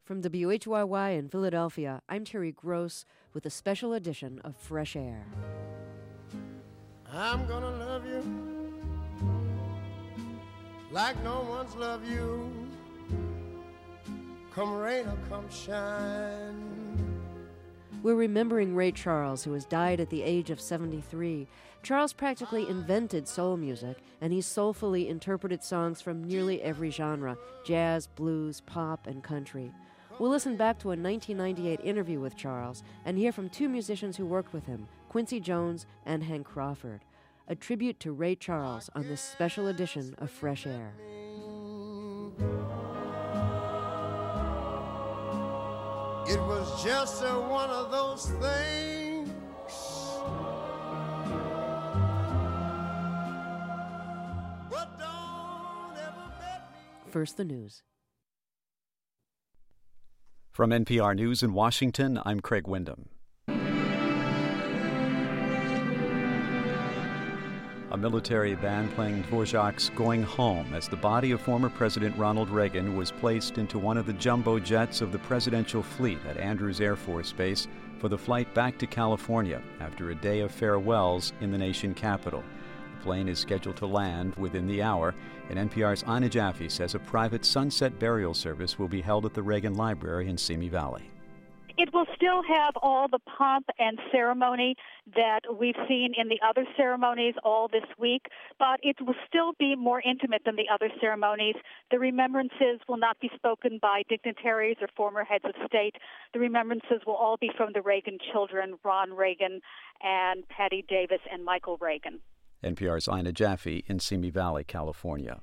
From WHYY in Philadelphia, I'm Terry Gross with a special edition of Fresh Air. I'm gonna love you like no one's loved you, come rain or come shine. We're remembering Ray Charles, who has died at the age of 73. Charles practically invented soul music, and he soulfully interpreted songs from nearly every genre: jazz, blues, pop, and country. We'll listen back to a 1998 interview with Charles and hear from two musicians who worked with him, Quincy Jones and Hank Crawford. A tribute to Ray Charles on this special edition of Fresh Air. It was just one of those things. But don't ever bet me. First, the news. From NPR News in Washington, I'm Craig Windham. A military band playing Dvorak's Going Home as the body of former President Ronald Reagan was placed into one of the jumbo jets of the presidential fleet at Andrews Air Force Base for the flight back to California after a day of farewells in the nation capital. The plane is scheduled to land within the hour, and NPR's Ina Jaffe says a private sunset burial service will be held at the Reagan Library in Simi Valley. It will still have all the pomp and ceremony that we've seen in the other ceremonies all this week, but it will still be more intimate than the other ceremonies. The remembrances will not be spoken by dignitaries or former heads of state. The remembrances will all be from the Reagan children, Ron Reagan and Patty Davis and Michael Reagan. NPR's Ina Jaffe in Simi Valley, California.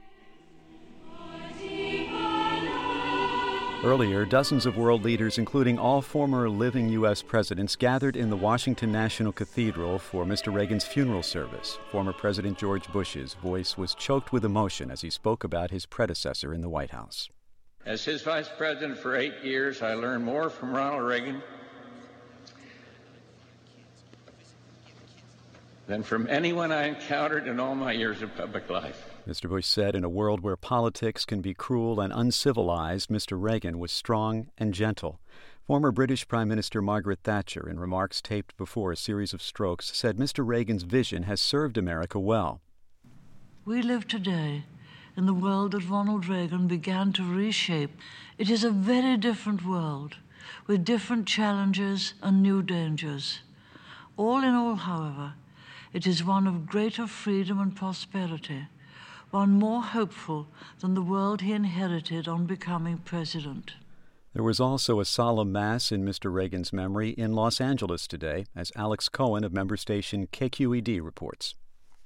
Earlier, dozens of world leaders, including all former living U.S. presidents, gathered in the Washington National Cathedral for Mr. Reagan's funeral service. Former President George Bush's voice was choked with emotion as he spoke about his predecessor in the White House. As his vice president for 8 years, I learned more from Ronald Reagan than from anyone I encountered in all my years of public life. Mr. Bush said, in a world where politics can be cruel and uncivilized, Mr. Reagan was strong and gentle. Former British Prime Minister Margaret Thatcher, in remarks taped before a series of strokes, said Mr. Reagan's vision has served America well. We live today in the world that Ronald Reagan began to reshape. It is a very different world, with different challenges and new dangers. All in all, however, it is one of greater freedom and prosperity, one more hopeful than the world he inherited on becoming president. There was also a solemn mass in Mr. Reagan's memory in Los Angeles today, as Alex Cohen of member station KQED reports.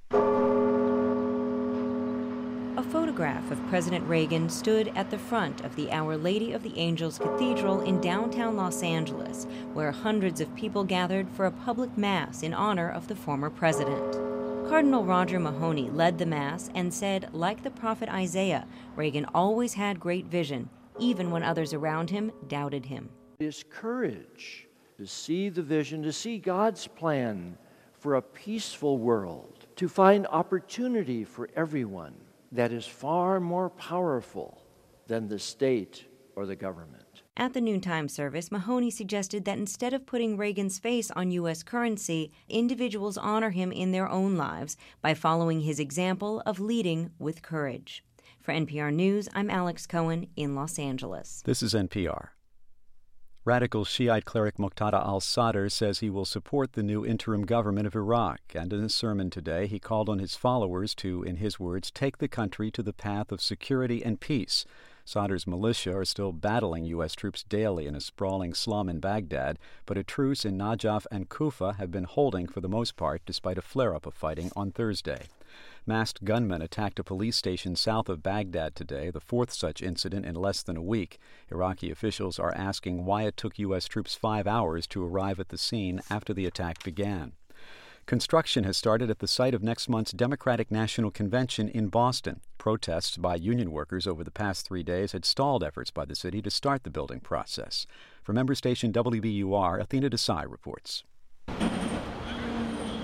A photograph of President Reagan stood at the front of the Our Lady of the Angels Cathedral in downtown Los Angeles, where hundreds of people gathered for a public mass in honor of the former president. Cardinal Roger Mahony led the mass and said, like the prophet Isaiah, Reagan always had great vision, even when others around him doubted him. It is courage to see the vision, to see God's plan for a peaceful world, to find opportunity for everyone that is far more powerful than the state or the government. At the noontime service, Mahony suggested that instead of putting Reagan's face on U.S. currency, individuals honor him in their own lives by following his example of leading with courage. For NPR News, I'm Alex Cohen in Los Angeles. This is NPR. Radical Shiite cleric Muqtada al-Sadr says he will support the new interim government of Iraq, and in a sermon today he called on his followers to, in his words, take the country to the path of security and peace. Sadr's militia are still battling U.S. troops daily in a sprawling slum in Baghdad, but a truce in Najaf and Kufa have been holding for the most part despite a flare-up of fighting on Thursday. Masked gunmen attacked a police station south of Baghdad today, the fourth such incident in less than a week. Iraqi officials are asking why it took U.S. troops 5 hours to arrive at the scene after the attack began. Construction has started at the site of next month's Democratic National Convention in Boston. Protests by union workers over the past 3 days had stalled efforts by the city to start the building process. For member station WBUR, Athena Desai reports.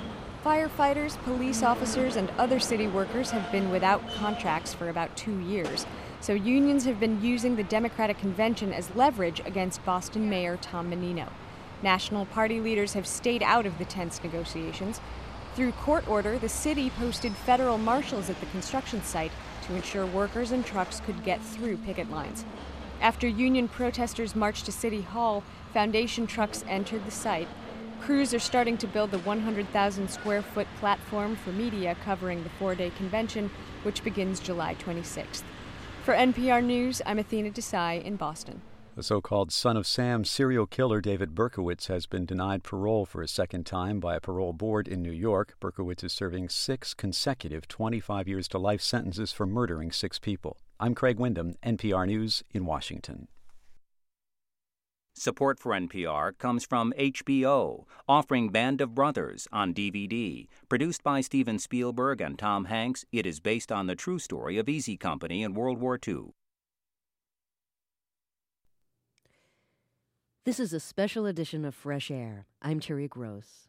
Firefighters, police officers, and other city workers have been without contracts for about 2 years, so unions have been using the Democratic Convention as leverage against Boston Mayor Tom Menino. National party leaders have stayed out of the tense negotiations. Through court order, the city posted federal marshals at the construction site to ensure workers and trucks could get through picket lines. After union protesters marched to City Hall, foundation trucks entered the site. Crews are starting to build the 100,000 square foot platform for media covering the 4-day convention, which begins July 26th. For NPR News, I'm Athena Desai in Boston. The so-called Son of Sam serial killer David Berkowitz has been denied parole for a second time by a parole board in New York. Berkowitz is serving 6 consecutive 25 years to life sentences for murdering 6 people. I'm Craig Wyndham, NPR News in Washington. Support for NPR comes from HBO, offering Band of Brothers on DVD. Produced by Steven Spielberg and Tom Hanks, it is based on the true story of Easy Company in World War II. This is a special edition of Fresh Air. I'm Terry Gross.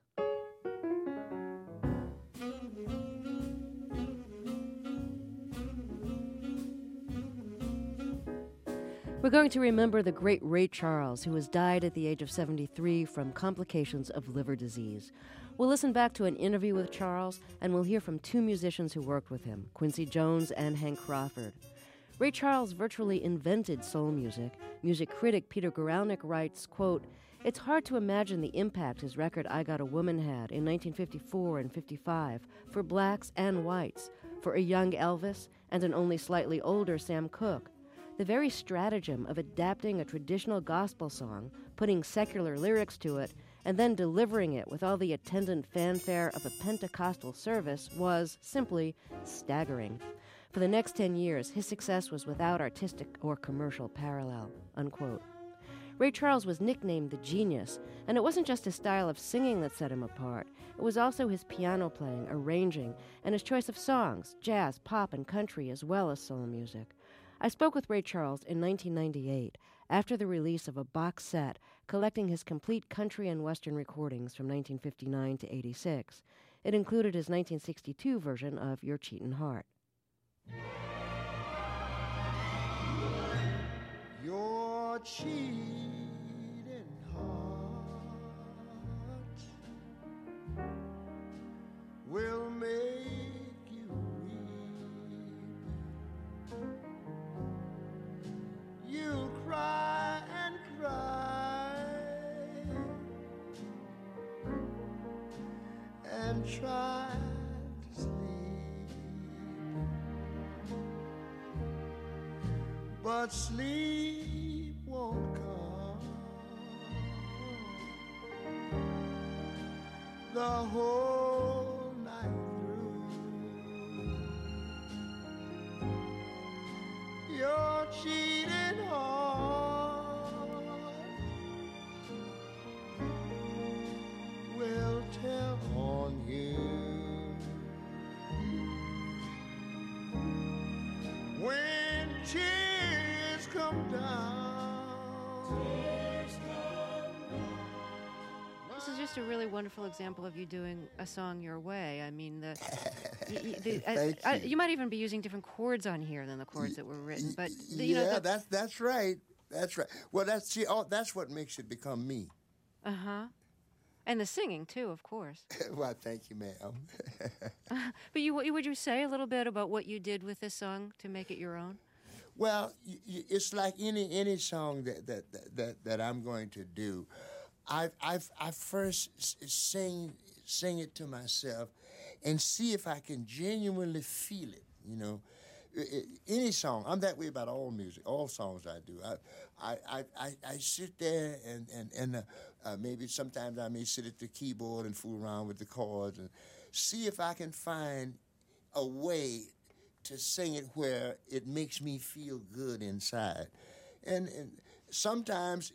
We're going to remember the great Ray Charles, who has died at the age of 73 from complications of liver disease. We'll listen back to an interview with Charles, and we'll hear from 2 musicians who worked with him, Quincy Jones and Hank Crawford. Ray Charles virtually invented soul music. Music critic Peter Guralnick writes, quote, "It's hard to imagine the impact his record I Got a Woman had in 1954 and 55 for blacks and whites, for a young Elvis and an only slightly older Sam Cooke. The very stratagem of adapting a traditional gospel song, putting secular lyrics to it, and then delivering it with all the attendant fanfare of a Pentecostal service was simply staggering. For the next 10 years, his success was without artistic or commercial parallel," unquote. Ray Charles was nicknamed the Genius, and it wasn't just his style of singing that set him apart. It was also his piano playing, arranging, and his choice of songs, jazz, pop, and country, as well as soul music. I spoke with Ray Charles in 1998, after the release of a box set collecting his complete country and western recordings from 1959 to 86. It included his 1962 version of Your Cheatin' Heart. Your cheating heart will make you weep. You'll cry and cry and try to sleep, but sleep won't come the whole night through. Your cheating heart will tell on you when tears come down. This is just a really wonderful example of you doing a song your way. I mean, you might even be using different chords on here than the chords that were written. But that's right. That's right. Well, that's what makes it become me. And the singing too, of course. Well, thank you, ma'am. But would you say a little bit about what you did with this song to make it your own? Well, it's like any song that I'm going to do. I first sing it to myself and see if I can genuinely feel it. You know, any song. I'm that way about all music, all songs I do. I sit there and maybe sometimes I may sit at the keyboard and fool around with the chords and see if I can find a way to sing it where it makes me feel good inside. And sometimes,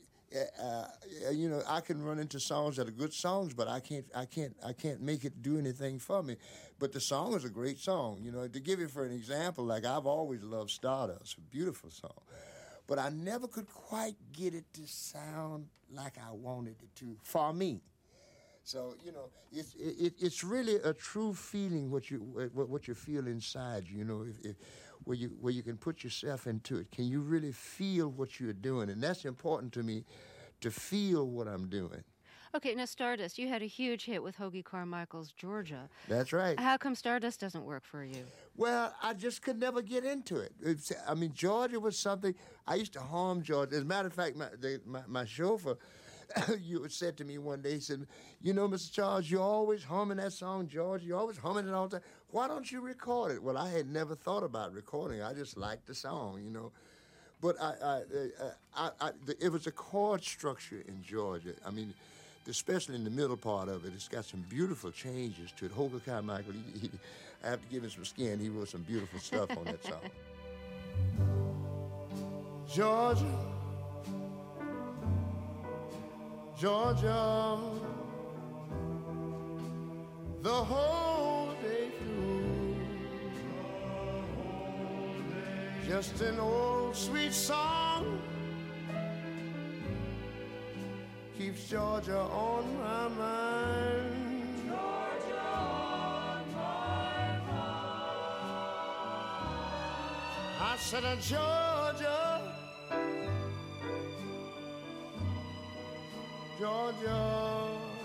I can run into songs that are good songs, but I can't make it do anything for me. But the song is a great song. You know, to give you for an example, like I've always loved Stardust, a beautiful song. But I never could quite get it to sound like I wanted it to for me. So it's really a true feeling what you feel inside. Where you can put yourself into it. Can you really feel what you're doing? And that's important to me, to feel what I'm doing. Okay, now Stardust, you had a huge hit with Hoagy Carmichael's Georgia. That's right. How come Stardust doesn't work for you? Well, I just could never get into it. Georgia was something, I used to hum Georgia. As a matter of fact, my chauffeur, you said to me one day, he said, Mr. Charles, you're always humming that song, Georgia. You're always humming it all the time. Why don't you record it? Well, I had never thought about recording. I just liked the song, But it was a chord structure in Georgia. Especially in the middle part of it, it's got some beautiful changes to it. Hoagy Carmichael, I have to give him some skin. He wrote some beautiful stuff on that song. Georgia, Georgia, the whole day through, just an old sweet song keeps Georgia on my mind. Georgia on my mind. I said, Georgia, Georgia,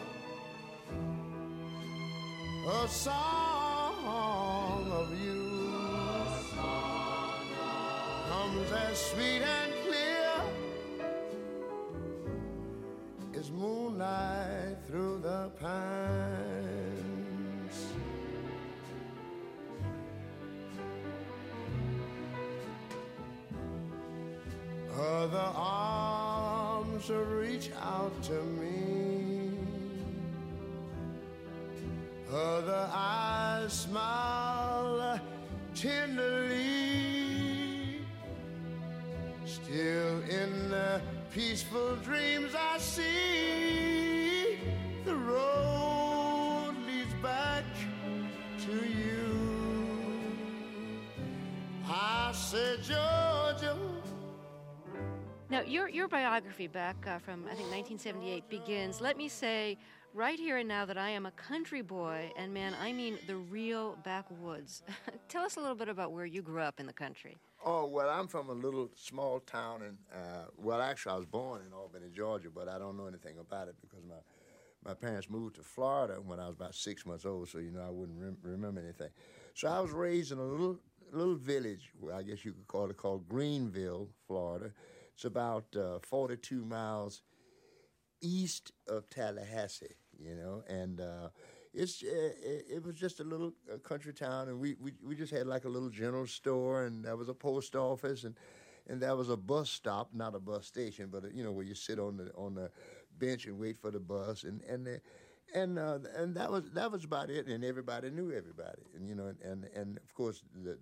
a song of you comes as sweet and clear as moonlight through the pines. Other arms reach out to me, other eyes smile tenderly. Still in the peaceful dreams I see, the road leads back to you. I said, Georgia. Now, your biography back from, I think, 1978 begins, let me say right here and now that I am a country boy, and man, I mean the real backwoods. Tell us a little bit about where you grew up in the country. Oh, well, I'm from a little small town, and actually I was born in Albany, Georgia, but I don't know anything about it because my parents moved to Florida when I was about 6 months old, so, I wouldn't remember anything. So I was raised in a little village, I guess you could call it, called Greenville, Florida. It's about 42 miles east of Tallahassee, and it was just a little country town, and we just had like a little general store, and there was a post office, and there was a bus stop, not a bus station, but where you sit on the bench and wait for the bus, and that was about it, and everybody knew everybody, and of course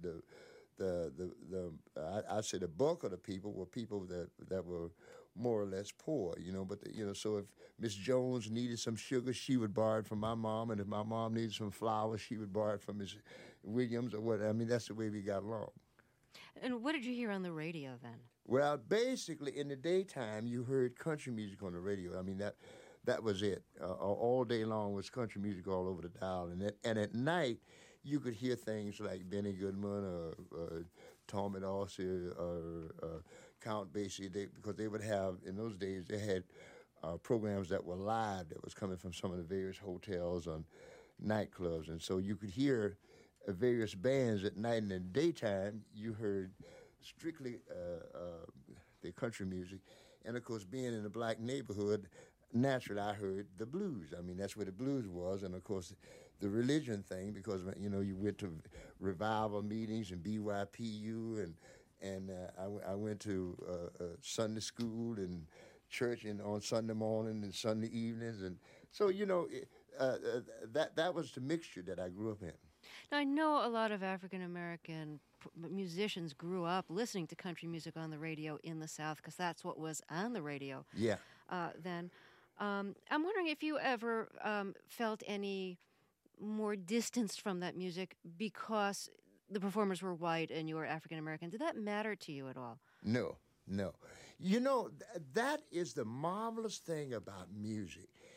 I'd say the bulk of the people were people that were more or less poor, but so if Miss Jones needed some sugar, she would borrow it from my mom, and if my mom needed some flour, she would borrow it from Miss Williams or what. That's the way we got along. And what did you hear on the radio then? Well, basically in the daytime you heard country music on the radio. That was it. All day long was country music all over the dial, and at night you could hear things like Benny Goodman or Tommy Dorsey or Count Basie, because they would have, in those days, they had programs that were live that was coming from some of the various hotels and nightclubs. And so you could hear various bands at night, and in the daytime you heard strictly the country music. And, of course, being in a black neighborhood, naturally I heard the blues. That's where the blues was, and, of course, the religion thing, because you went to revival meetings and BYPU, and I went to Sunday school and church on Sunday morning and Sunday evenings, and so that was the mixture that I grew up in. Now, I know a lot of African American musicians grew up listening to country music on the radio in the South because that's what was on the radio. Yeah. Then, I'm wondering if you ever felt any more distanced from that music because the performers were white and you were African American. Did that matter to you at all? No. That is the marvelous thing about music.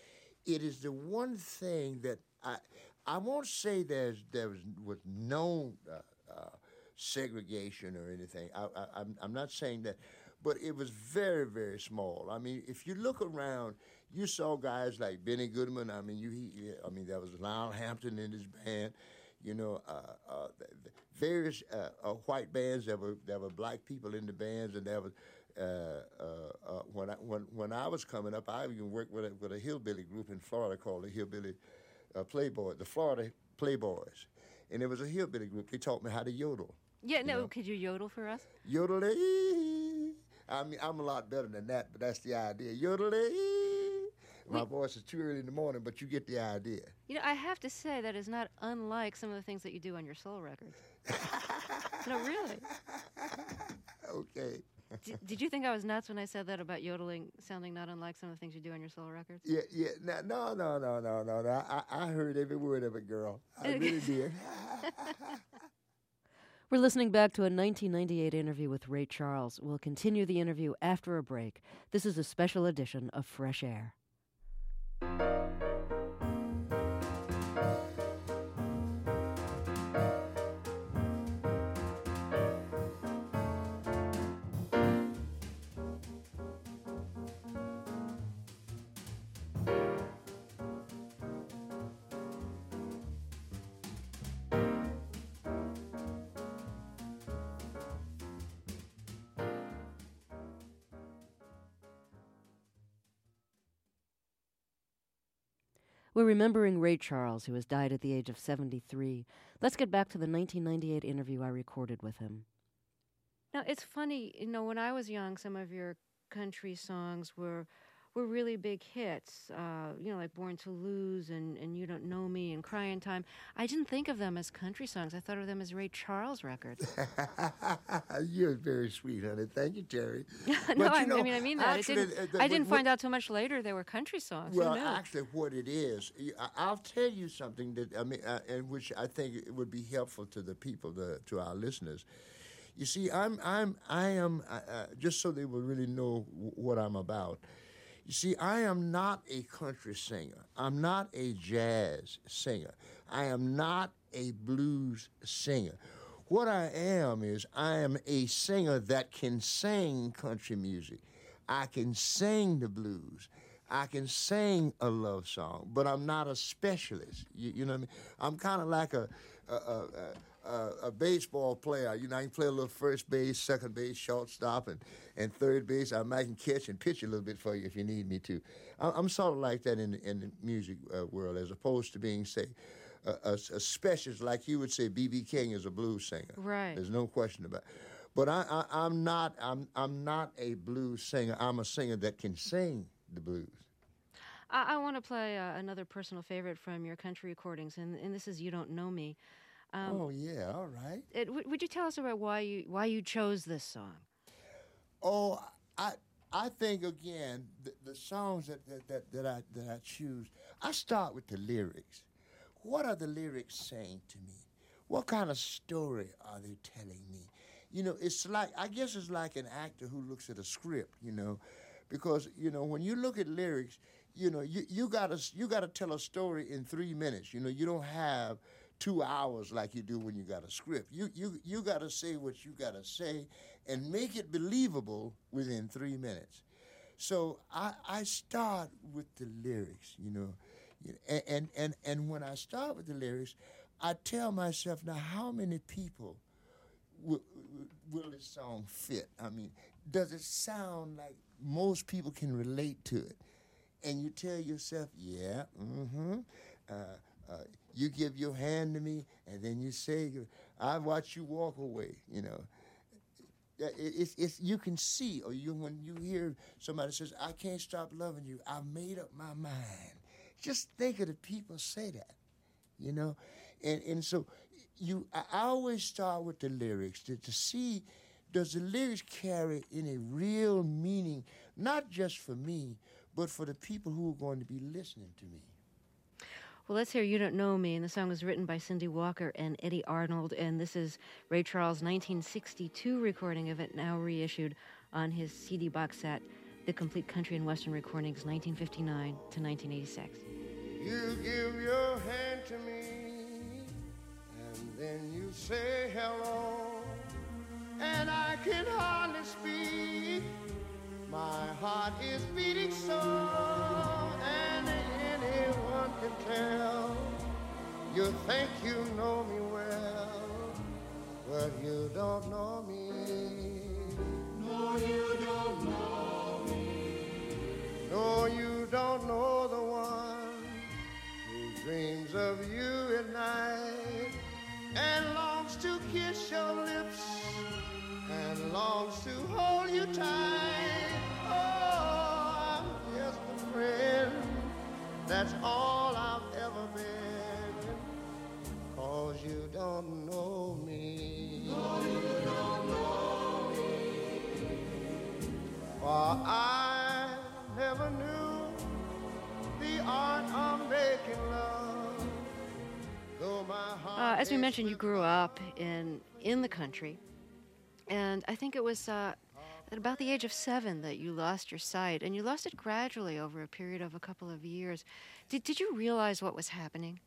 it is the one thing that I won't say there was no segregation or anything. I'm not saying that, but it was very, very small. I mean, if you look around, you saw guys like Benny Goodman. I mean, there was Lionel Hampton in his band. You know, various white bands. There were black people in the bands, and there was when I was coming up, I even worked with a hillbilly group in Florida called the Hillbilly Playboys, the Florida Playboys, and it was a hillbilly group. They taught me how to yodel. Yeah, no, could you yodel for us? Yodel. I mean, I'm a lot better than that, but that's the idea. Yodel. My voice is too early in the morning, but you get the idea. You know, I have to say that is not unlike some of the things that you do on your soul records. No, really. Okay. Did you think I was nuts when I said that about yodeling sounding not unlike some of the things you do on your soul records? Yeah. No. I heard every word of it, girl. I really did. We're listening back to a 1998 interview with Ray Charles. We'll continue the interview after a break. This is a special edition of Fresh Air. We're remembering Ray Charles, who has died at the age of 73. Let's get back to the 1998 interview I recorded with him. Now, it's funny, you know, when I was young, some of your country songs were really big hits, you know, like Born to Lose and You Don't Know Me and Crying Time. I didn't think of them as country songs. I thought of them as Ray Charles records. You're very sweet, honey. Thank you, Terry. No, I mean that. Actually, I didn't find out till much later they were country songs. Well, actually, what it is, I'll tell you something that and which I think it would be helpful to the people, to our listeners. You see, I am just so they will really know what I'm about. You see, I am not a country singer. I'm not a jazz singer. I am not a blues singer. What I am is I am a singer that can sing country music. I can sing the blues. I can sing a love song, but I'm not a specialist. You know what I mean? I'm kind of like a baseball player. You know, I can play a little first base, second base, shortstop, and third base. I might can catch and pitch a little bit for you if you need me to. I'm sort of like that in the music world, as opposed to being, say, a specialist, like you would say B.B. King is a blues singer. Right. There's no question about it. But I'm not a blues singer. I'm a singer that can sing the blues. I want to play another personal favorite from your country recordings, and this is You Don't Know Me. Oh, yeah, all right. Would you tell us about why you chose this song? Oh, I think, again, the songs that I choose, I start with the lyrics. What are the lyrics saying to me? What kind of story are they telling me? You know, I guess it's like an actor who looks at a script, you know, because, you know, when you look at lyrics, you know, you gotta tell a story in 3 minutes. You know, you don't have 2 hours like you do when you got a script. You got to say what you got to say and make it believable within 3 minutes. So I start with the lyrics, you know, and when I start with the lyrics, I tell myself, now how many people will this song fit? I mean, does it sound like most people can relate to it? And you tell yourself, yeah, you give your hand to me, and then you say, I watch you walk away, you know. It's you can see, or when you hear somebody says, I can't stop loving you, I've made up my mind. Just think of the people say that, you know. And so I always start with the lyrics to see, does the lyrics carry any real meaning, not just for me, but for the people who are going to be listening to me. Well, let's hear You Don't Know Me, and the song was written by Cindy Walker and Eddie Arnold, and this is Ray Charles' 1962 recording of it, now reissued on his CD box set, The Complete Country and Western Recordings, 1959 to 1986. You give your hand to me, and then you say hello, and I can hardly speak. My heart is beating so, and anyone can tell. You think you know me well, but you don't know me. No, you don't know me. No, you don't know the one who dreams of you at night and longs to kiss your lips and longs to hold you tight. Oh, I'm just a friend, that's all I've ever been, 'cause you don't know me. No, you don't know me. For I never knew the art of making love, though my heart... As we mentioned, you grew up in the country, and I think it was at about the age of 7 that you lost your sight, and you lost it gradually over a period of a couple of years. Did you realize what was happening?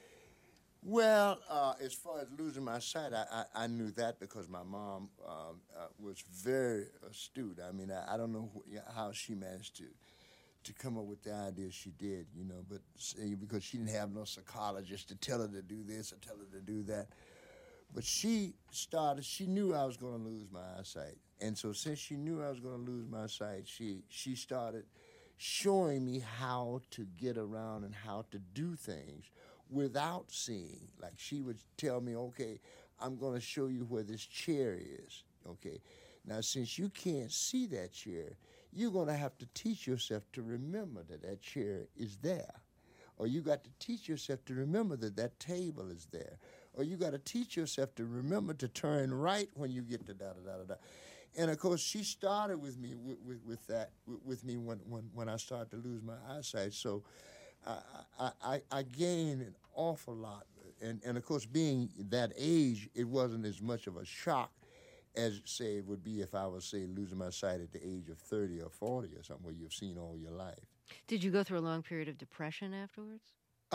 Well, as far as losing my sight, I knew that because my mom was very astute. I mean, I don't know how she managed to come up with the idea she did, you know, but because she didn't have no psychologist to tell her to do this or tell her to do that. But she knew I was going to lose my eyesight. And so since she knew I was going to lose my sight, she started showing me how to get around and how to do things without seeing. Like she would tell me, okay, I'm going to show you where this chair is, okay? Now, since you can't see that chair, you're going to have to teach yourself to remember that chair is there. Or you got to teach yourself to remember that table is there. Or you got to teach yourself to remember to turn right when you get to da-da-da-da-da. And, of course, she started with me with me when I started to lose my eyesight. So I gained an awful lot. And, of course, being that age, it wasn't as much of a shock as, say, it would be if I was, say, losing my sight at the age of 30 or 40 or something where you've seen all your life. Did you go through a long period of depression afterwards?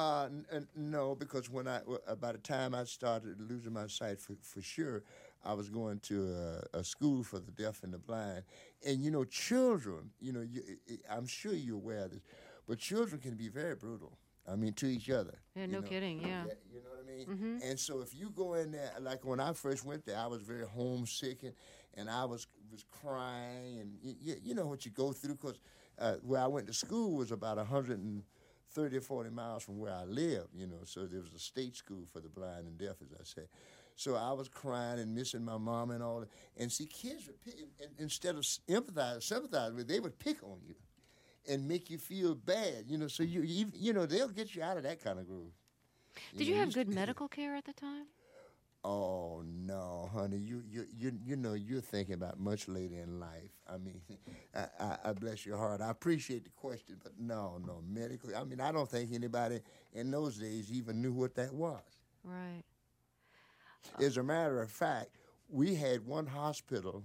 No, because by the time I started losing my sight for sure, I was going to a school for the deaf and the blind. And, you know, children, you know, I'm sure you're aware of this, but children can be very brutal. I mean, to each other. Yeah, no kidding, yeah. You know what I mean? Mm-hmm. And so if you go in there, like when I first went there, I was very homesick and I was crying. And you know what you go through, because where I went to school was about 130 or 40 miles from where I lived, you know, so there was a state school for the blind and deaf, as I say. So I was crying and missing my mom and all that. And see, kids would pick, instead of sympathize with, they would pick on you and make you feel bad, you know, so you know, they'll get you out of that kind of groove. Did you have good medical care at the time? Oh, no, honey, you know, you're thinking about much later in life. I mean, I bless your heart. I appreciate the question, but no, medical. I mean, I don't think anybody in those days even knew what that was. Right. As a matter of fact, we had one hospital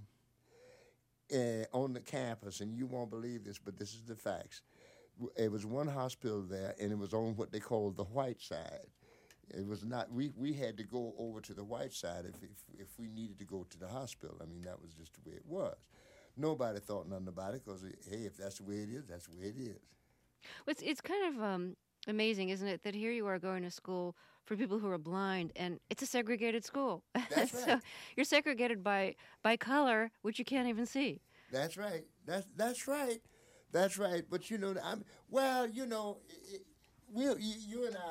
on the campus, and you won't believe this, but this is the facts. It was one hospital there, and it was on what they called the white side. It was not. We had to go over to the white side if we needed to go to the hospital. I mean, that was just the way it was. Nobody thought nothing about it because, hey, if that's the way it is, that's the way it is. Well, it's kind of amazing, isn't it, that here you are going to school for people who are blind, and it's a segregated school. That's right. So you're segregated by color, which you can't even see. That's right. That's right. That's right. But you know, you know, you and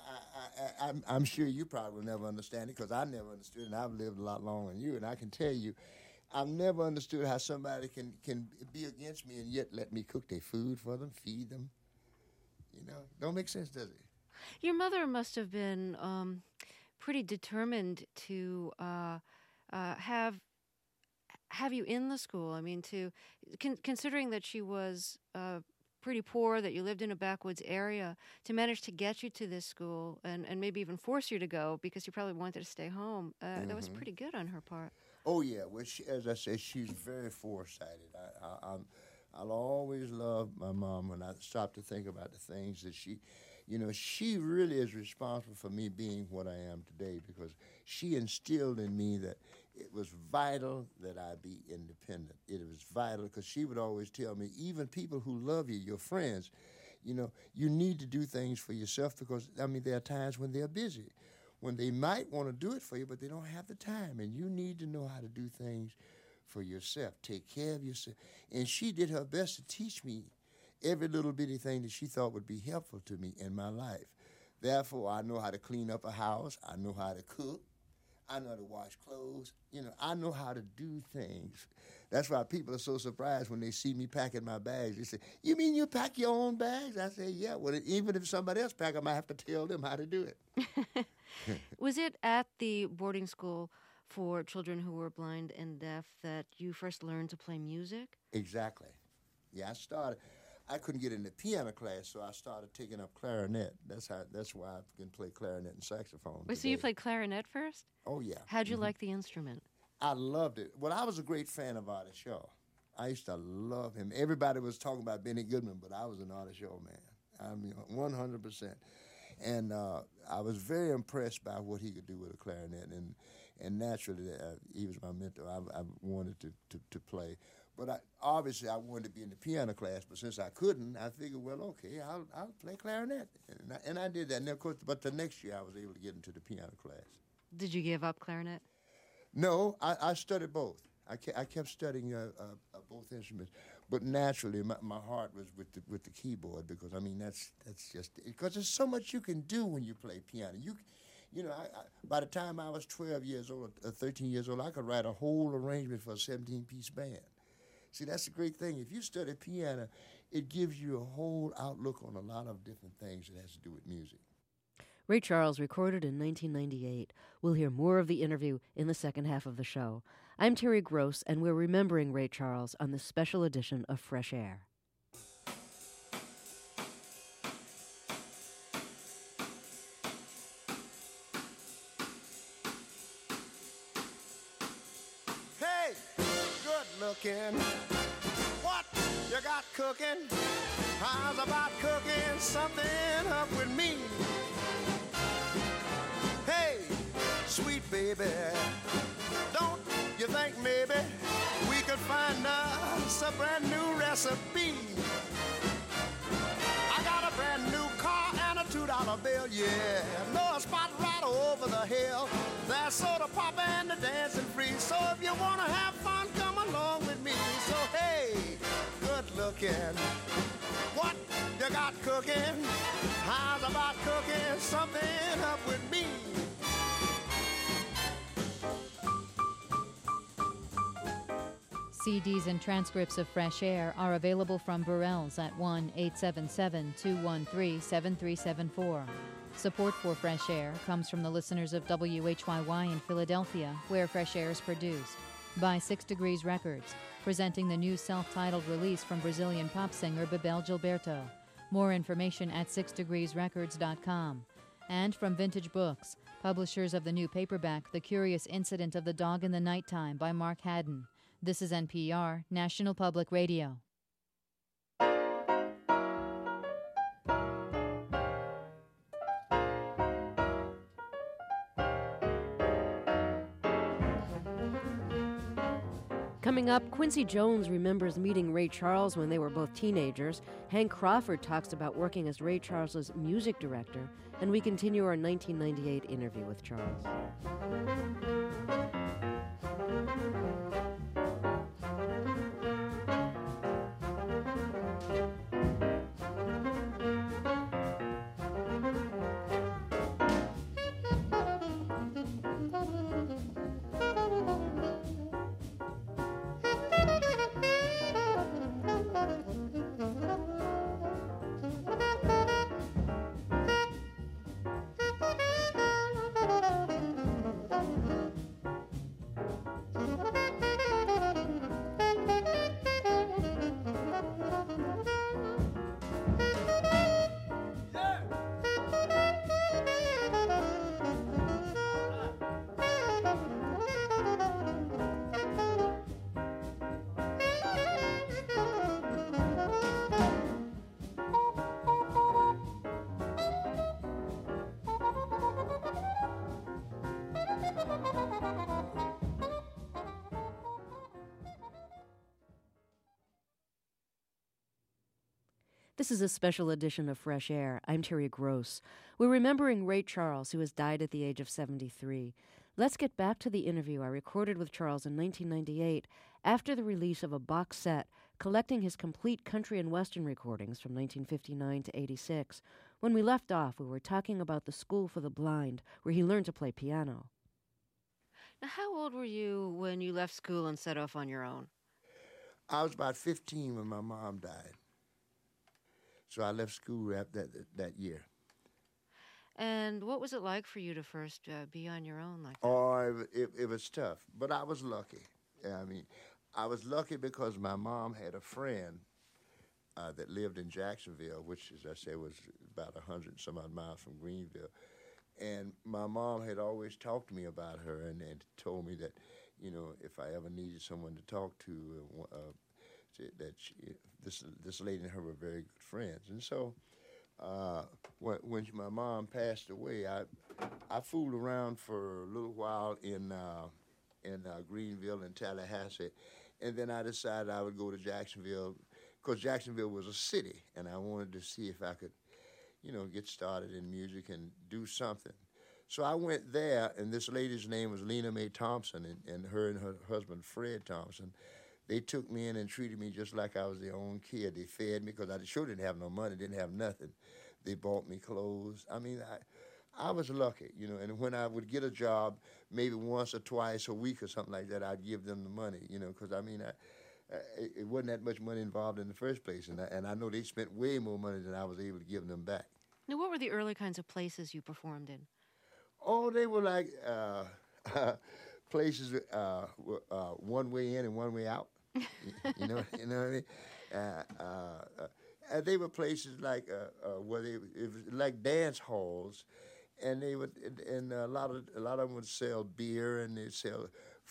I'm sure you probably will never understand it because I never understood, and I've lived a lot longer than you, and I can tell you, I've never understood how somebody can be against me and yet let me cook their food for them, feed them. You know, don't make sense, does it? Your mother must have been pretty determined to have you in the school. I mean, considering that she was pretty poor, that you lived in a backwoods area, to manage to get you to this school and maybe even force you to go because you probably wanted to stay home. That was pretty good on her part. Oh, yeah. Well, as I said, she's very foresighted. I'll always love my mom when I stop to think about the things that You know, she really is responsible for me being what I am today, because she instilled in me that it was vital that I be independent. It was vital because she would always tell me, even people who love you, your friends, you know, you need to do things for yourself, because, I mean, there are times when they're busy, when they might want to do it for you, but they don't have the time, and you need to know how to do things for yourself. Take care of yourself. And she did her best to teach me every little bitty thing that she thought would be helpful to me in my life. Therefore, I know how to clean up a house. I know how to cook. I know how to wash clothes. You know, I know how to do things. That's why people are so surprised when they see me packing my bags. They say, "You mean you pack your own bags?" I say, "Yeah." Well, even if somebody else pack them, I have to tell them how to do it. Was it at the boarding school for children who were blind and deaf that you first learned to play music? Exactly. Yeah, I couldn't get into piano class, so I started taking up clarinet. That's why I can play clarinet and saxophone. Wait, so you played clarinet first? Oh, yeah. How'd you like the instrument? I loved it. Well, I was a great fan of Artie Shaw. I used to love him. Everybody was talking about Benny Goodman, but I was an Artie Shaw man. I mean, 100%. And I was very impressed by what he could do with a clarinet, and naturally, he was my mentor. I wanted to play. But obviously, I wanted to be in the piano class, but since I couldn't, I figured, well, okay, I'll play clarinet. And I did that. And of course, but the next year, I was able to get into the piano class. Did you give up clarinet? No, I studied both. I kept studying both instruments, but naturally, my heart was with the keyboard, because I mean that's just because there's so much you can do when you play piano. You know, by the time I was 12 years old, 13 years old, I could write a whole arrangement for a 17-piece band. See, that's the great thing. If you study piano, it gives you a whole outlook on a lot of different things that has to do with music. Ray Charles recorded in 1998. We'll hear more of the interview in the second half of the show. I'm Terry Gross, and we're remembering Ray Charles on this special edition of Fresh Air. Hey, good looking. What you got cooking? How's about cooking something up with me? Hey, sweet baby, don't you think maybe we could find us a brand new recipe? I got a brand new car and a $2 bill, yeah. Know a spot right over the hill. There's soda pop and the dancing free. So if you wanna have fun, come along with me. So hey, good looking. What you got cooking? How's about cooking something up with me? CDs and transcripts of Fresh Air are available from Burrell's at 1-877-213-7374. Support for Fresh Air comes from the listeners of WHYY in Philadelphia, where Fresh Air is produced, by 6 Degrees Records, presenting the new self-titled release from Brazilian pop singer Bebel Gilberto. More information at 6degreesrecords.com. And from Vintage Books, publishers of the new paperback The Curious Incident of the Dog in the Nighttime by Mark Haddon. This is NPR, National Public Radio. Coming up, Quincy Jones remembers meeting Ray Charles when they were both teenagers. Hank Crawford talks about working as Ray Charles's music director. And we continue our 1998 interview with Charles. This is a special edition of Fresh Air. I'm Terry Gross. We're remembering Ray Charles, who has died at the age of 73. Let's get back to the interview I recorded with Charles in 1998 after the release of a box set collecting his complete country and western recordings from 1959 to 86. When we left off, we were talking about the School for the Blind, where he learned to play piano. Now, how old were you when you left school and set off on your own? I was about 15 when my mom died. So I left school that year. And what was it like for you to first be on your own like that? Oh, it was tough, but I was lucky. I mean, I was lucky because my mom had a friend that lived in Jacksonville, which, as I said, was about 100 some odd miles from Greenville. And my mom had always talked to me about her and told me that, you know, if I ever needed someone to talk to, this lady and her were very good friends. And so when my mom passed away, I fooled around for a little while in Greenville and Tallahassee, and then I decided I would go to Jacksonville, because Jacksonville was a city, and I wanted to see if I could, you know, get started in music and do something. So I went there, and this lady's name was Lena Mae Thompson, and her husband, Fred Thompson. They took me in and treated me just like I was their own kid. They fed me, because I sure didn't have no money, didn't have nothing. They bought me clothes. I mean, I was lucky, you know, and when I would get a job, maybe once or twice a week or something like that, I'd give them the money, you know, because, I mean, it wasn't that much money involved in the first place, and I know they spent way more money than I was able to give them back. Now, what were the early kinds of places you performed in? Oh, they were like places one way in and one way out. you know what I mean? They were places like where it was like dance halls, and they would, and a lot of them would sell beer, and they'd sell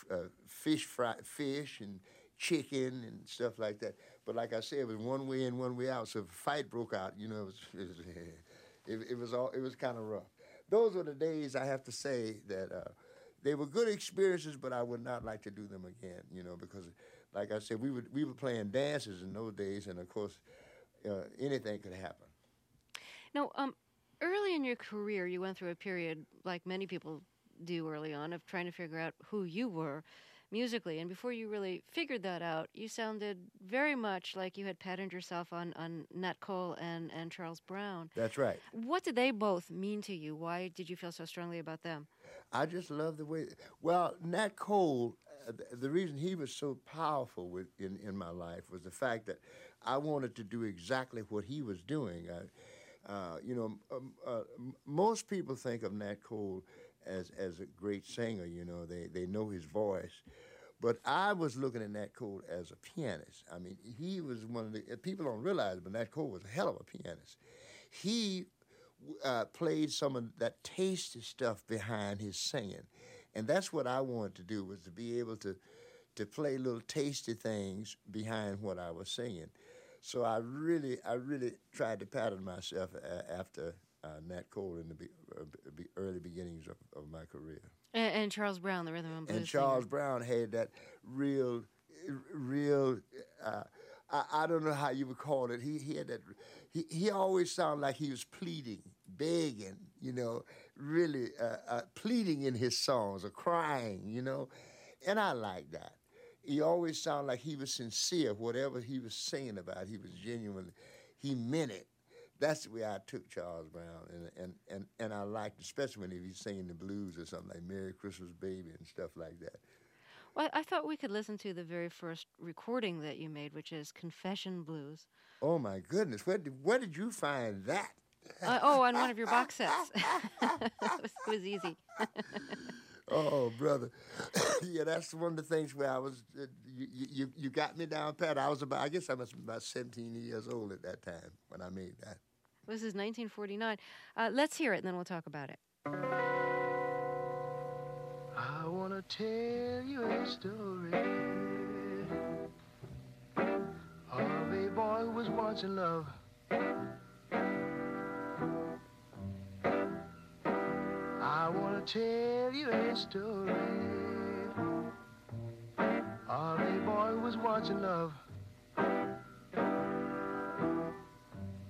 fish and chicken and stuff like that. But like I said, it was one way in, one way out. So if a fight broke out, you know, it was kind of rough. Those were the days, I have to say, that they were good experiences, but I would not like to do them again, you know, because, like I said, we were playing dances in those days, and of course, anything could happen. Now, early in your career, you went through a period, like many people do early on, of trying to figure out who you were musically. And before you really figured that out, you sounded very much like you had patterned yourself on Nat Cole and Charles Brown. That's right. What did they both mean to you? Why did you feel so strongly about them? I just love the way... Well, Nat Cole, the reason he was so powerful in my life was the fact that I wanted to do exactly what he was doing. Most people think of Nat Cole as a great singer, you know, they know his voice. But I was looking at Nat Cole as a pianist. I mean, he was one of the, people don't realize, but Nat Cole was a hell of a pianist. He played some of that tasty stuff behind his singing. And that's what I wanted to do, was to be able to play little tasty things behind what I was singing. So I really tried to pattern myself after Nat Cole in the early beginnings of my career. And Charles Brown, the rhythm and blues And Charles singer. Brown had that real, I don't know how you would call it. He had that, he always sounded like he was pleading, begging, you know, really pleading in his songs or crying, you know. And I like that. He always sounded like he was sincere. Whatever he was singing about, he was genuine. He meant it. That's the way I took Charles Brown, and I liked, especially when he was singing the blues or something like Merry Christmas Baby and stuff like that. Well, I thought we could listen to the very first recording that you made, which is Confession Blues. Oh, my goodness. Where did you find that? On one of your box sets. It was easy. Oh, brother. Yeah, that's one of the things where I was, you got me down pat. I must have been about 17 years old at that time when I made that. This is 1949. Let's hear it, and then we'll talk about it. I want to tell you a story of a boy who was once in love. I want to tell you a story of a boy who was once in love.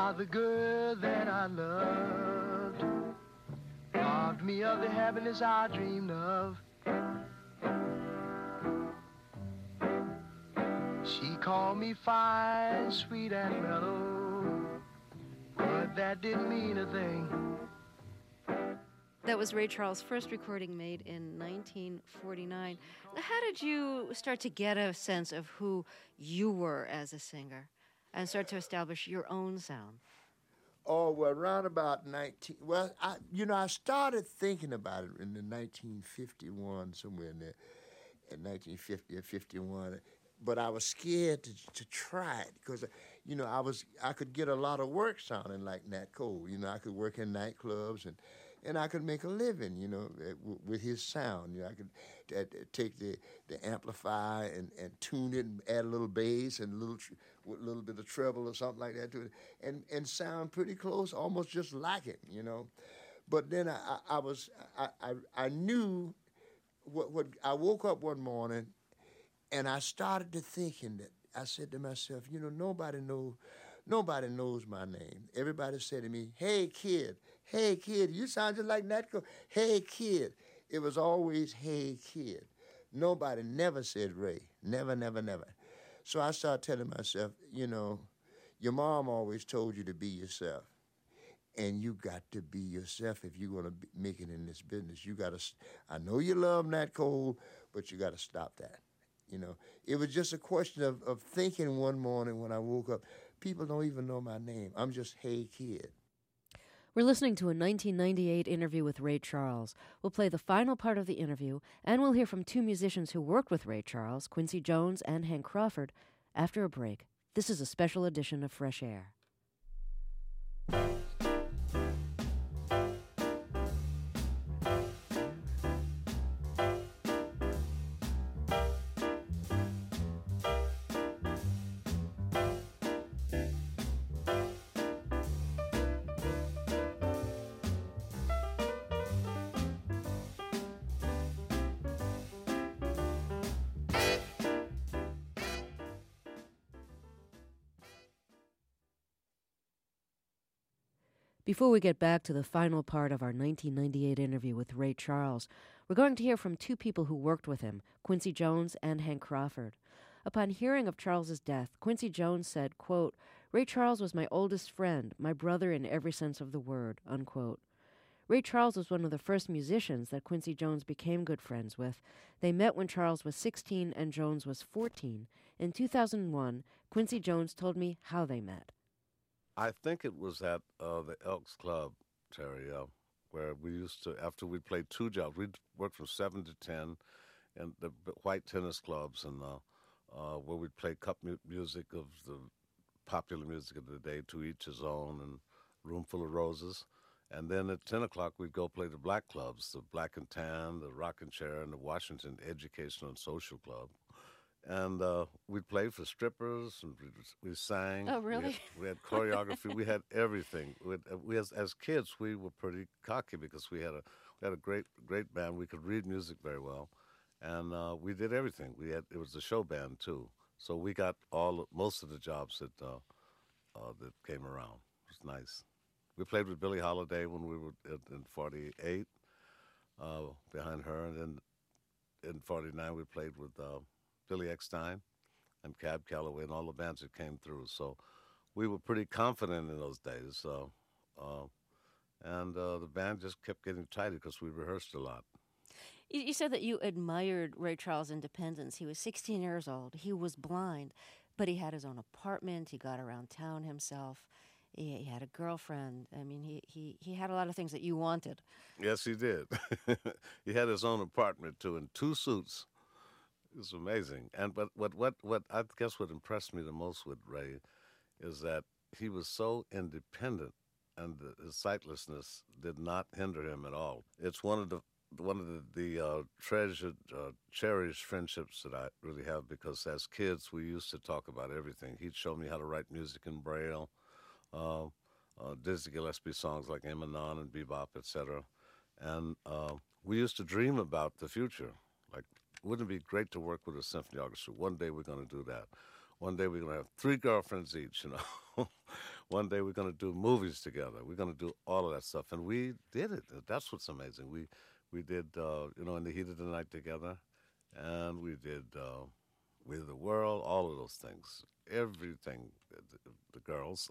are the girl that I loved. Robbed me of the happiness I dreamed of. She called me fine, sweet, and mellow, but that didn't mean a thing. That was Ray Charles' first recording made in 1949. How did you start to get a sense of who you were as a singer and start to establish your own sound? Oh, well, around about 19... Well, I started thinking about it in the 1951, somewhere in there, in 1950 or 51. But I was scared to try it because, I could get a lot of work sounding like Nat Cole. I could work in nightclubs and I could make a living, with his sound. I could take the amplifier and tune it and add a little bass and a little bit of treble or something like that to it, and sound pretty close, almost just like him, But then I knew what I woke up one morning and I started to thinking that I said to myself, nobody knows my name. Everybody said to me, hey, kid, you sound just like Nat Cole. Hey, kid. It was always, hey, kid. Nobody never said Ray. Never, never, never. So I started telling myself, your mom always told you to be yourself. And you got to be yourself if you're going to make it in this business. I know you love Nat Cole, but you got to stop that. It was just a question of thinking one morning when I woke up, people don't even know my name. I'm just, hey, kid. We're listening to a 1998 interview with Ray Charles. We'll play the final part of the interview, and we'll hear from two musicians who worked with Ray Charles, Quincy Jones and Hank Crawford, after a break. This is a special edition of Fresh Air. Before we get back to the final part of our 1998 interview with Ray Charles, we're going to hear from two people who worked with him, Quincy Jones and Hank Crawford. Upon hearing of Charles's death, Quincy Jones said, quote, Ray Charles was my oldest friend, my brother in every sense of the word, unquote. Ray Charles was one of the first musicians that Quincy Jones became good friends with. They met when Charles was 16 and Jones was 14. In 2001, Quincy Jones told me how they met. I think it was at the Elks Club, Terry, where we used to, after we played two jobs, we'd work from 7 to 10 in the white tennis clubs, and where we'd play cup music of the popular music of the day, To Each His Own and Room Full of Roses. And then at 10 o'clock, we'd go play the black clubs, the Black and Tan, the Rockin' Chair, and the Washington Educational and Social Club. And we'd play for strippers, and we sang. Oh, really? We had choreography. We had everything. As kids, we were pretty cocky because we had a great band. We could read music very well, and we did everything. It was a show band too, so we got most of the jobs that came around. It was nice. We played with Billie Holiday when we were in '48, behind her, and then in '49 we played with Billy Eckstine and Cab Calloway and all the bands that came through. So we were pretty confident in those days. And the band just kept getting tighter because we rehearsed a lot. You said that you admired Ray Charles' independence. He was 16 years old. He was blind, but he had his own apartment. He got around town himself. He had a girlfriend. I mean, he had a lot of things that you wanted. Yes, he did. He had his own apartment, too, and 2 suits. It was amazing. But what I guess what impressed me the most with Ray is that he was so independent, and his sightlessness did not hinder him at all. It's one of the treasured, cherished friendships that I really have, because as kids we used to talk about everything. He'd show me how to write music in Braille, Dizzy Gillespie songs like Emanon and Bebop, etc. And we used to dream about the future. Like, wouldn't it be great to work with a symphony orchestra? One day we're going to do that. One day we're going to have 3 girlfriends each, one day we're going to do movies together. We're going to do all of that stuff. And we did it. That's what's amazing. We did, In the Heat of the Night together. And we did We the World, all of those things. Everything, the girls.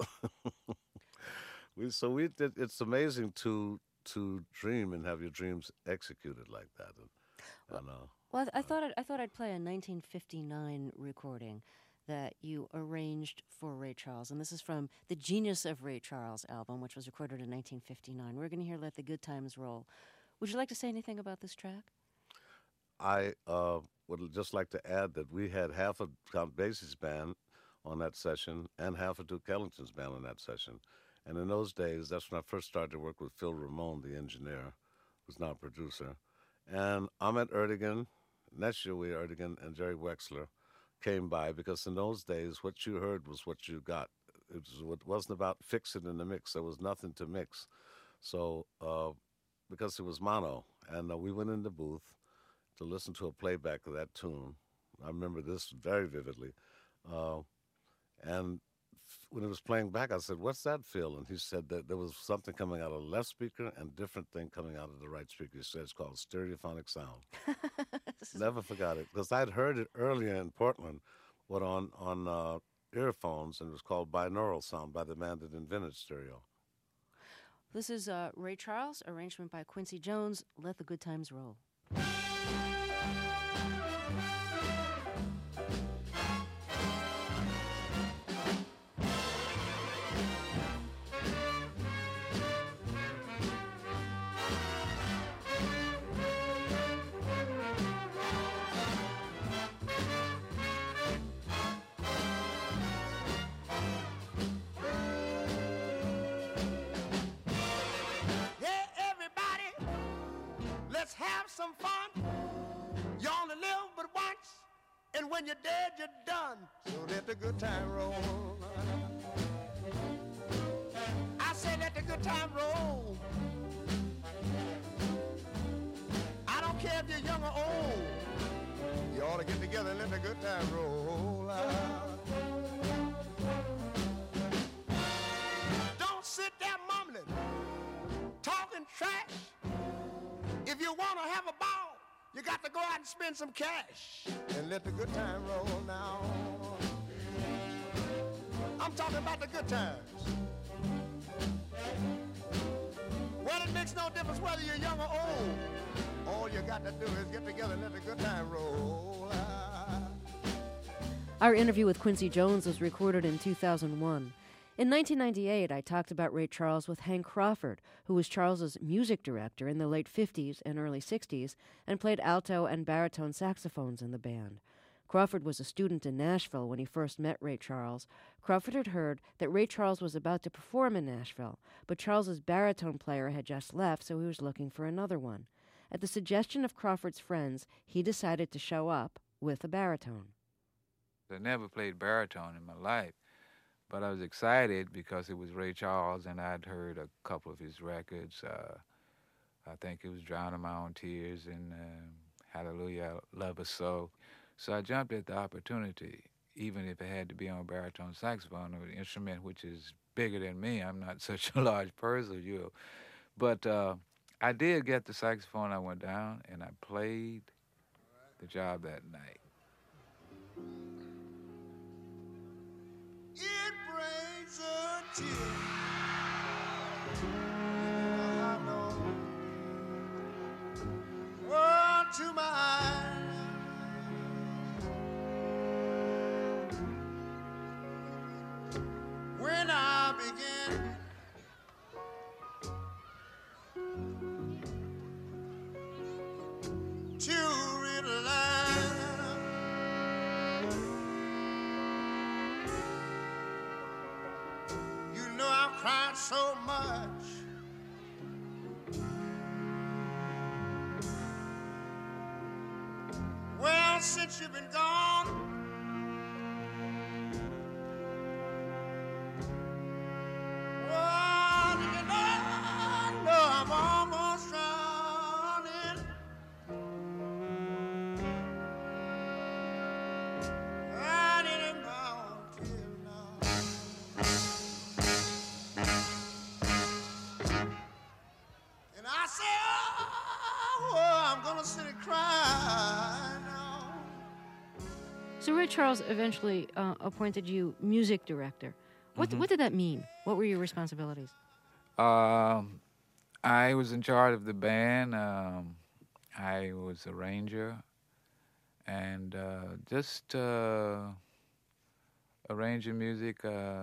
We did. It's amazing to dream and have your dreams executed like that. Well, I thought I'd play a 1959 recording that you arranged for Ray Charles, and this is from the Genius of Ray Charles album, which was recorded in 1959. We're going to hear "Let the Good Times Roll." Would you like to say anything about this track? I would just like to add that we had half of Count Basie's band on that session and half of Duke Ellington's band on that session. And in those days, that's when I first started to work with Phil Ramone, the engineer, who's now a producer. And Ahmet Ertegun, Neşeli Ertegun, and Jerry Wexler came by because in those days, what you heard was what you got. It wasn't about fix it in the mix. There was nothing to mix. So, because it was mono, and we went in the booth to listen to a playback of that tune. I remember this very vividly. And when it was playing back, I said, "What's that feel?" And he said that there was something coming out of the left speaker and different thing coming out of the right speaker. He said it's called stereophonic sound. Never forgot it, because I'd heard it earlier in Portland, on earphones, and it was called binaural sound by the man that invented stereo. This is Ray Charles, arrangement by Quincy Jones. Let the Good Times Roll. Let's have some fun. You only live but once, and when you're dead, you're done. So let the good time roll. I say let the good time roll. I don't care if you're young or old. You ought to get together and let the good time roll. Don't sit there mumbling, talking trash. If you want to have a ball, you got to go out and spend some cash and let the good time roll now. I'm talking about the good times. Well, it makes no difference whether you're young or old. All you got to do is get together and let the good time roll. Our interview with Quincy Jones was recorded in 2001. In 1998, I talked about Ray Charles with Hank Crawford, who was Charles's music director in the late 50s and early 60s and played alto and baritone saxophones in the band. Crawford was a student in Nashville when he first met Ray Charles. Crawford had heard that Ray Charles was about to perform in Nashville, but Charles's baritone player had just left, so he was looking for another one. At the suggestion of Crawford's friends, he decided to show up with a baritone. I never played baritone in my life. But I was excited because it was Ray Charles, and I'd heard a couple of his records. I think it was Drowning My Own Tears and Hallelujah, Love Us So. So I jumped at the opportunity, even if it had to be on baritone saxophone, or an instrument which is bigger than me. I'm not such a large person, But I did get the saxophone. I went down, and I played the job that night. It brings a tear. I know. Oh, to my eyes. When I begin to realize I've cried so much. Well, since you've been gone, oh, did you know I'm almost drowning? I didn't know till now. So Ray Charles eventually appointed you music director. What did that mean? What were your responsibilities? I was in charge of the band. I was arranger and just arranging music,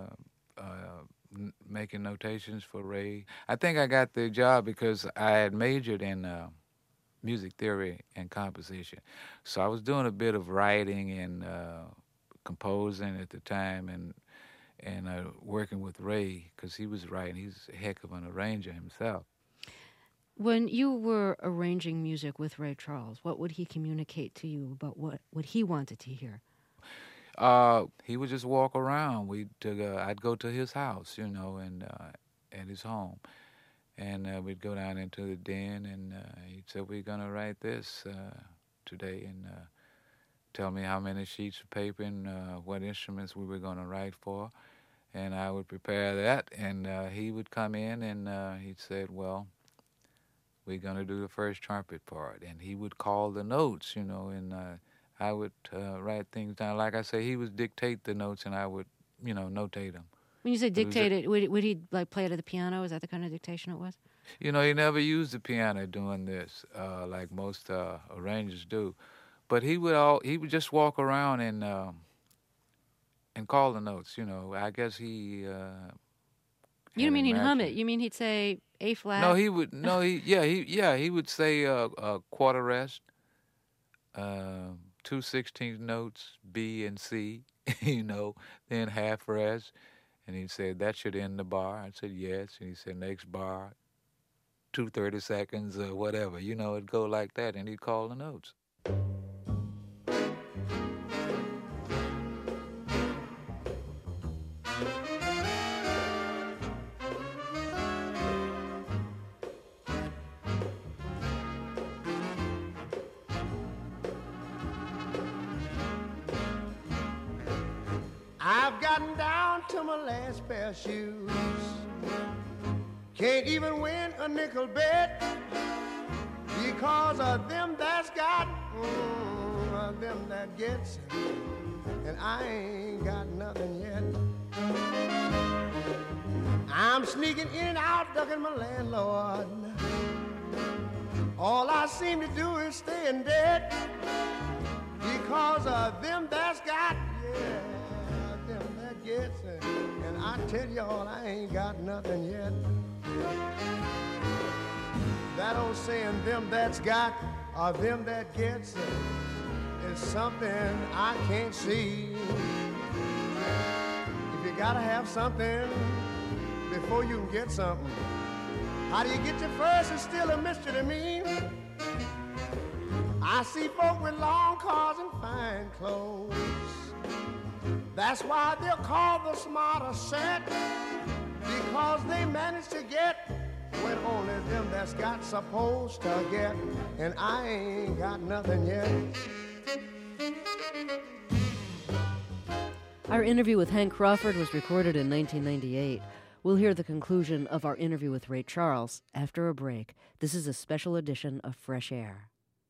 making notations for Ray. I think I got the job because I had majored in music theory and composition. So I was doing a bit of writing and composing at the time and working with Ray because he was writing. He's a heck of an arranger himself. When you were arranging music with Ray Charles, what would he communicate to you about what he wanted to hear? He would just walk around. I'd go to his house, and at his home, and we'd go down into the den, and he'd say, "We're gonna write this today," and tell me how many sheets of paper and what instruments we were gonna write for, and I would prepare that, and he would come in and he'd say, "Well, we're gonna do the first trumpet part," and he would call the notes, and I would write things down. Like I say, he would dictate the notes, and I would, notate them. When you say dictate it, would he like play it at the piano? Is that the kind of dictation it was? He never used the piano doing this, like most arrangers do. But he would just walk around and call the notes. I guess he. You don't mean he'd hum it? You mean he'd say A flat? No, he would. No, he would say a quarter rest. 2 16th notes, B and C, then half rest. And he said, that should end the bar. I said, yes. And he said, next bar, 2 30-seconds or whatever. It'd go like that, and he'd call the notes. I've gotten down to my last pair of shoes. Can't even win a nickel bet because of them that's got, them that gets, and I ain't got nothing yet. I'm sneaking in and out, ducking my landlord. All I seem to do is stay in debt because of them that's got, them that gets it. And I tell y'all, I ain't got nothing yet. That old saying, them that's got or them that gets it, is something I can't see. If you gotta have something before you can get something, how do you get your first? It's still a mystery to me. I see folk with long cars and fine clothes. That's why they're called the smarter set, because they manage to get what only them that's got supposed to get, and I ain't got nothing yet. Our interview with Hank Crawford was recorded in 1998. We'll hear the conclusion of our interview with Ray Charles after a break. This is a special edition of Fresh Air.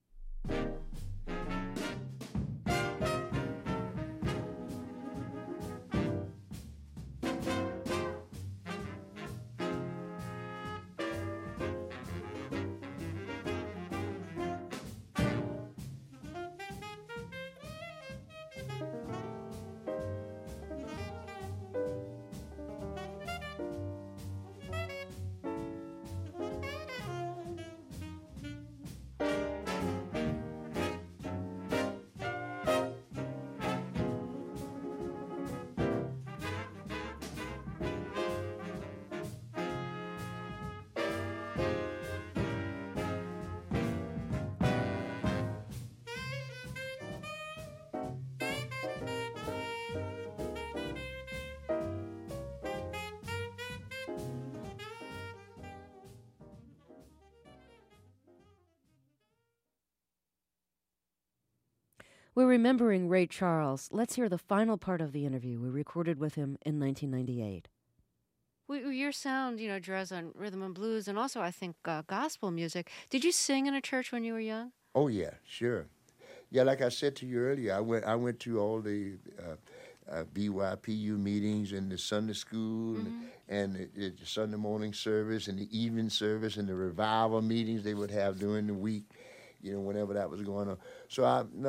We're remembering Ray Charles. Let's hear the final part of the interview we recorded with him in 1998. Your sound, draws on rhythm and blues and also, I think, gospel music. Did you sing in a church when you were young? Oh, yeah, sure. Yeah, like I said to you earlier, I went to all the BYPU meetings and the Sunday school and the Sunday morning service and the evening service and the revival meetings they would have during the week, whenever that was going on. So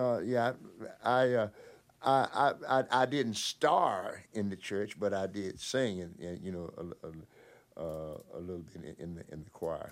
I didn't star in the church, but I did sing and a little bit in the choir.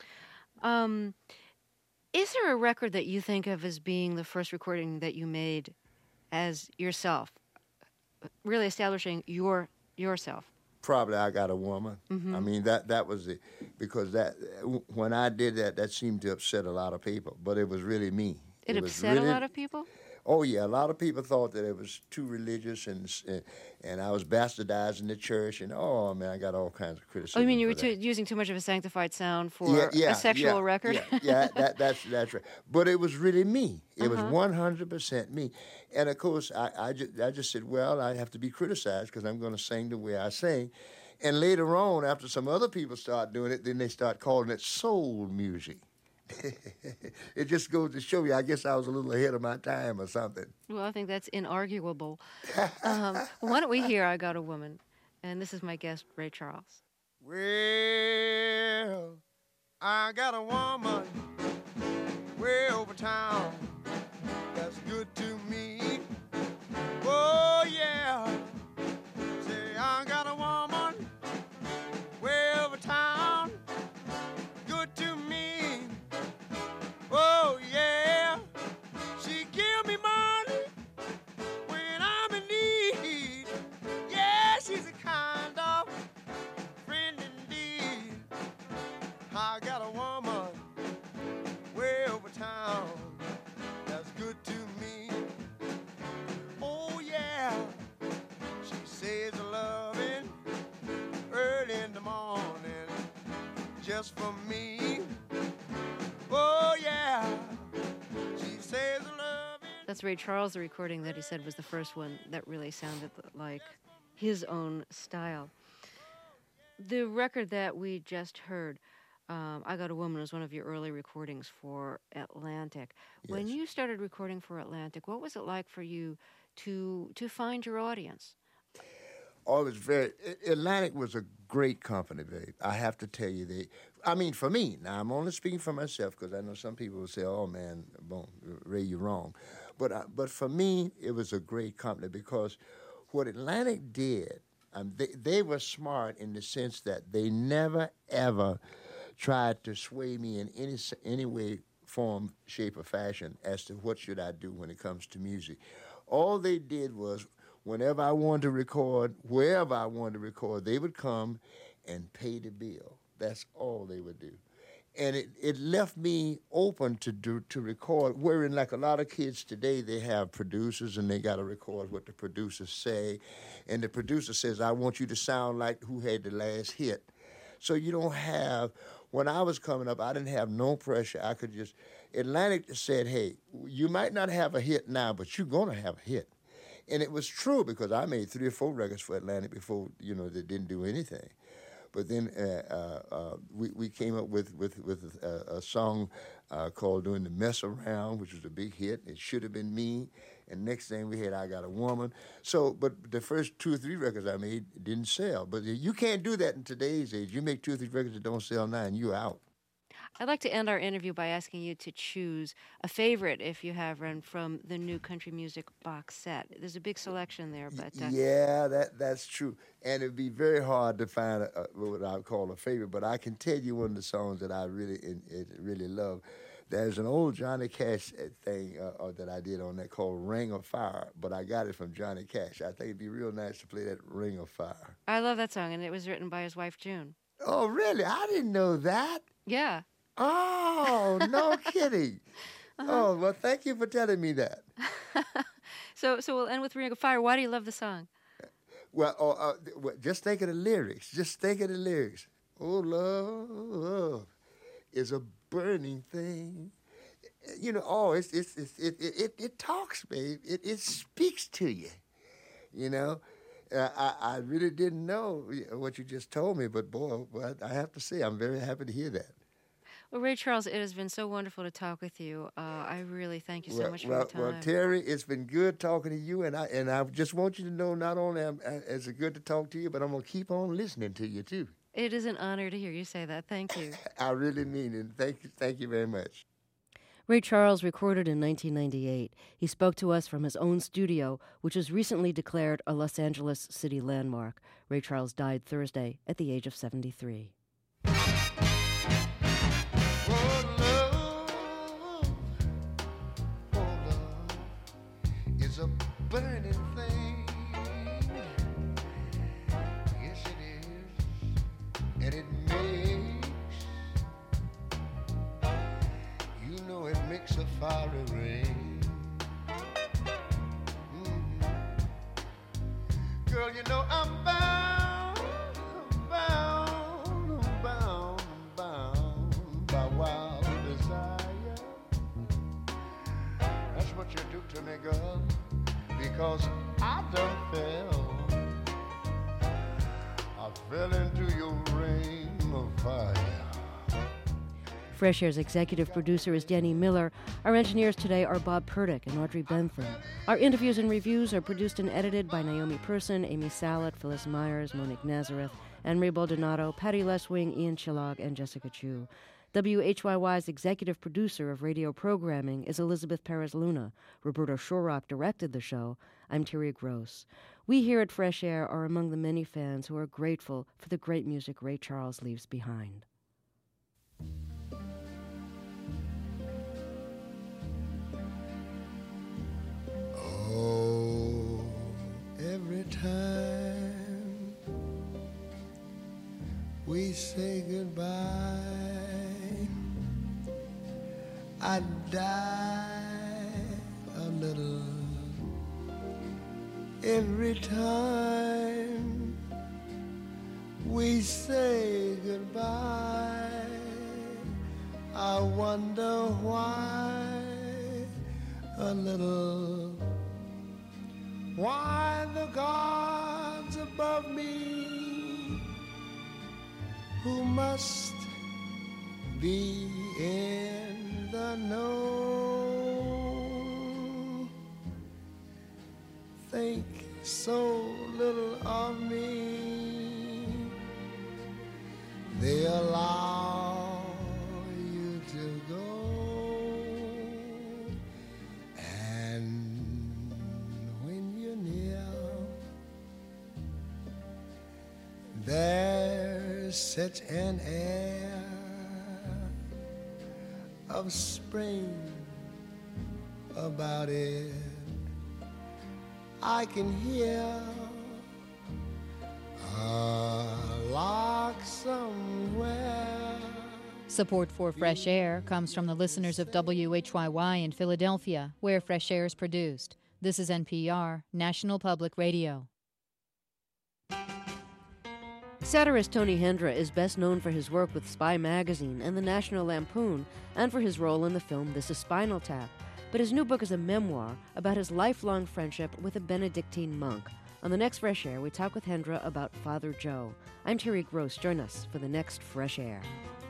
Is there a record that you think of as being the first recording that you made as yourself, really establishing yourself? Probably I Got a Woman. Mm-hmm. I mean, that was it, because when I did that seemed to upset a lot of people, but it was really me. It upset a lot of people? Oh, yeah. A lot of people thought that it was too religious and I was bastardizing the church, and, oh, man, I got all kinds of criticism. Oh, you mean you were using too much of a sanctified sound for a sexual record? Yeah, that's right. But it was really me. It was 100% me. And, of course, I just said, well, I have to be criticized because I'm going to sing the way I sing. And later on, after some other people start doing it, then they start calling it soul music. It just goes to show you, I guess I was a little ahead of my time or something. Well, I think that's inarguable. Why don't we hear I Got a Woman? And this is my guest, Ray Charles. Well, I got a woman way over town that's good to me. Oh, yeah. Say, I got a woman way over town, good to me. Oh, yeah, she give me money when I'm in need. Yeah, she's a kind of friend indeed. I got a woman way over town that's good to me. Oh, yeah, she says a loving early in the morning just for me. Oh, yeah. She says loving. That's Ray Charles, the recording that he said was the first one that really sounded like his own style. The record that we just heard, I Got a Woman, was one of your early recordings for Atlantic. Yes. When you started recording for Atlantic, what was it like for you to find your audience? Oh, it was Atlantic was a great company, babe. I have to tell you, for me, now I'm only speaking for myself because I know some people will say, oh, man, boom, Ray, you're wrong. But for me, it was a great company because what Atlantic did, they were smart in the sense that they never, ever tried to sway me in any way, form, shape, or fashion as to what should I do when it comes to music. All they did was, whenever I wanted to record, wherever I wanted to record, they would come and pay the bill. That's all they would do. And it left me open to record, wherein like a lot of kids today, they have producers and they got to record what the producers say. And the producer says, I want you to sound like who had the last hit. So you don't have, when I was coming up, I didn't have no pressure. I could just, Atlantic said, hey, you might not have a hit now, but you're going to have a hit. And it was true because I made 3 or 4 records for Atlantic before, they didn't do anything. But then we came up with a song called Doing the Mess Around, which was a big hit. It Should Have Been Me. And next thing we had I Got a Woman. So, but the first 2 or 3 records I made didn't sell. But you can't do that in today's age. You make 2 or 3 records that don't sell now and you're out. I'd like to end our interview by asking you to choose a favorite, if you have one, from the new country music box set. There's a big selection there, but yeah, that's true, and it'd be very hard to find what I would call a favorite. But I can tell you one of the songs that I really love. There's an old Johnny Cash thing that I did on that called "Ring of Fire," but I got it from Johnny Cash. I think it'd be real nice to play that "Ring of Fire." I love that song, and it was written by his wife June. Oh, really? I didn't know that. Yeah. Oh, no kidding. Oh, well, thank you for telling me that. So we'll end with Ring of Fire. Why do you love the song? Well, just think of the lyrics. Oh, love is a burning thing. It talks, babe. It speaks to you, I really didn't know what you just told me, but boy, I have to say, I'm very happy to hear that. Well, Ray Charles, it has been so wonderful to talk with you. I really thank you so much for your time. Well, Terry, it's been good talking to you, and I just want you to know not only is it good to talk to you, but I'm going to keep on listening to you, too. It is an honor to hear you say that. Thank you. I really mean it. Thank you very much. Ray Charles recorded in 1998. He spoke to us from his own studio, which was recently declared a Los Angeles city landmark. Ray Charles died Thursday at the age of 73. It's a burning thing. Yes, it is. And it makes a fiery rain. Girl, you know I'm bound by wild desire. That's what you do to me, girl, because I fell into your rain of fire. Fresh Air's executive producer is Danny Miller. Our engineers today are Bob Purdick and Audrey Bentham. Our interviews and reviews are produced and edited by Naomi Person, Amy Salet, Phyllis Myers, Monique Nazareth, Anne-Marie Baldonado, Patty Leswing, Ian Chillag, and Jessica Chu. WHYY's executive producer of radio programming is Elizabeth Perez-Luna. Roberto Shorrock directed the show. I'm Terry Gross. We here at Fresh Air are among the many fans who are grateful for the great music Ray Charles leaves behind. Oh, every time we say goodbye, I die a little. Every time we say goodbye, I wonder why a little. Why the gods above me, who must be in the know, think so little of me, they allow you to go. There's such an air of spring about it. I can hear a lark somewhere. Support for Fresh Air comes from the listeners of WHYY in Philadelphia, where Fresh Air is produced. This is NPR, National Public Radio. Satirist Tony Hendra is best known for his work with Spy Magazine and the National Lampoon, and for his role in the film This is Spinal Tap. But his new book is a memoir about his lifelong friendship with a Benedictine monk. On the next Fresh Air, we talk with Hendra about Father Joe. I'm Terry Gross. Join us for the next Fresh Air.